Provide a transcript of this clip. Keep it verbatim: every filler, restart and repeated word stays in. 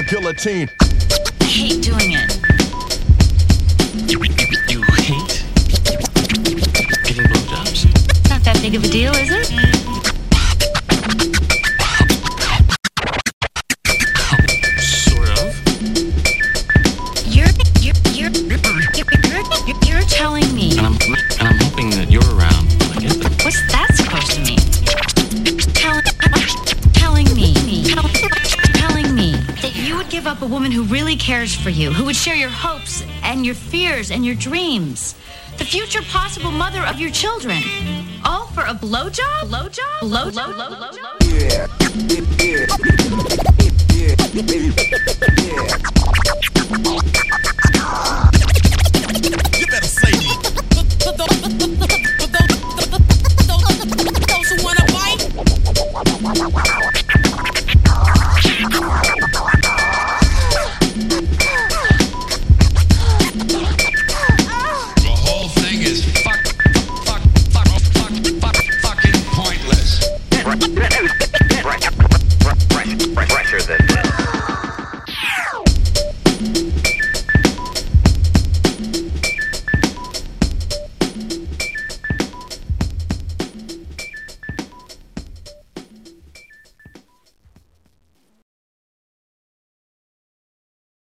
guillotine. I hate doing it. You, you hate getting blowjobs? It's not that big of a deal, is it? Sort of. You're you're you're you're, you're, you're telling me. And I'm and I'm hoping that you're around when I get there. What's that supposed to mean? Tell, telling me, tell, telling me that you would give up a woman who really cares for you, who would share your hopes and your fears and your dreams, the future possible mother of your children, all for a blowjob? Blowjob? Blowjob? Blowjob? Yeah. Yeah. Yeah. Yeah. Yeah.